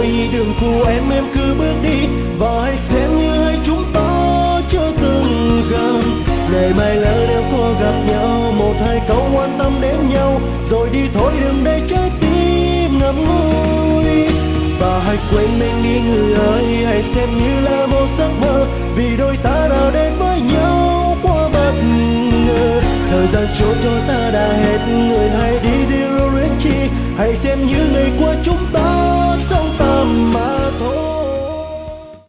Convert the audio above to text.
thôi đừng phụ em cứ bước đi, và hãy xem như hai chúng ta chưa từng gần. Ngày mai lỡ nếu có gặp nhau, một hai câu quan tâm đến nhau, rồi đi thôi đừng để trái tim ngậm ngùi. Và hãy quên mình đi người ơi, hãy xem như là một giấc mơ, vì đôi ta đã đến với nhau quá bất ngờ. Thời gian trôi cho ta đã hết, người hãy đi đi rồi luyến chi, hãy xem như ngày qua chúng ta